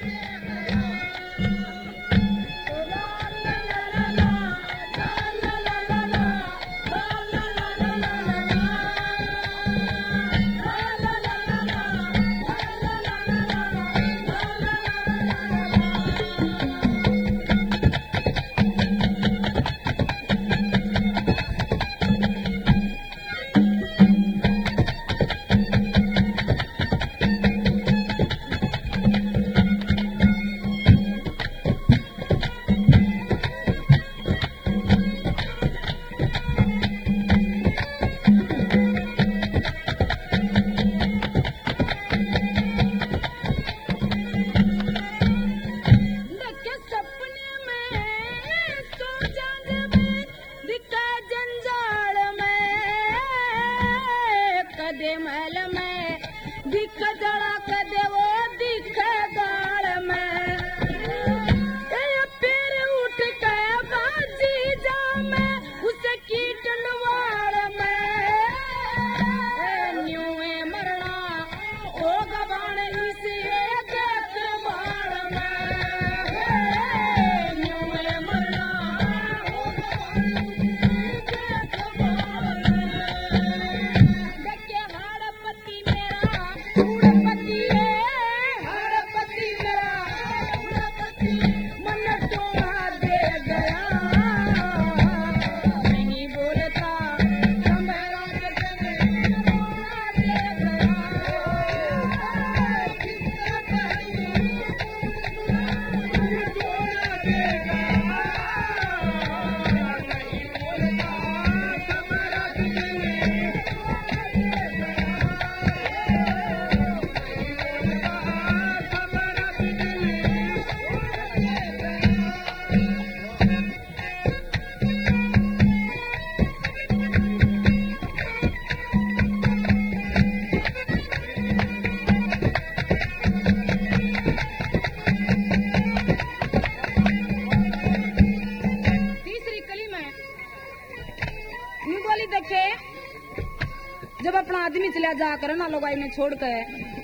जब अपना आदमी चला जा कर ना लगाई में छोड़ कर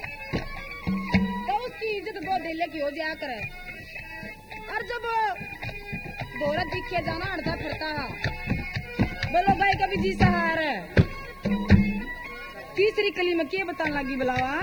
तो उसकी इज्जत बहुत दिल की हो जाया करे। और जब दौरा दिखे जाना अड़ता फिरता बोलो भाई कभी जी सहार तीसरी कली में क्या बताने लगी बुलावा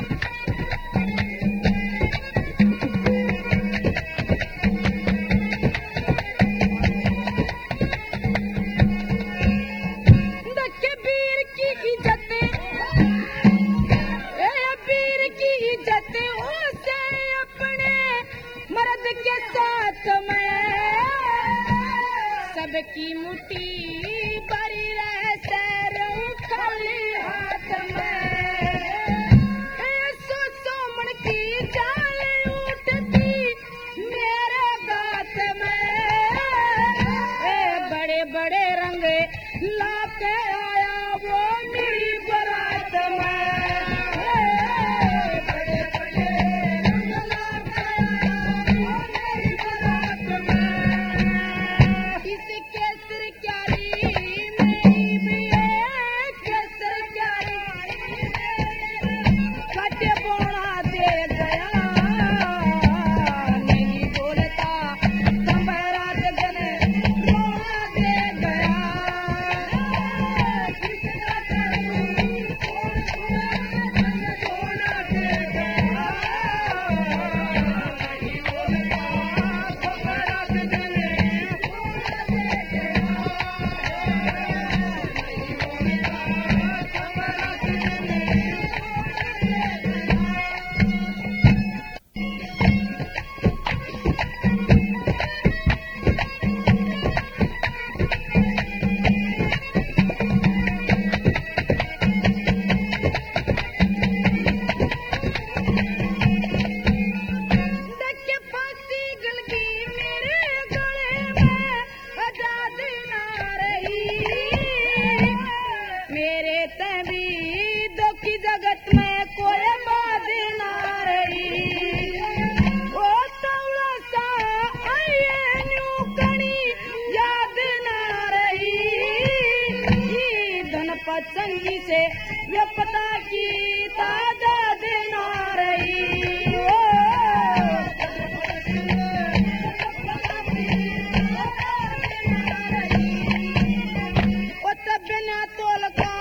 की मुट्ठी भरी रह सरूं खाली हाथ में सो मन की चाल उठती मेरे गात में बड़े बड़े रंग लाके आया वो मेरी बारात में बड़े बड़े रंग लाके आया वो मेरी बारात में केसर क्यारी ना तोल का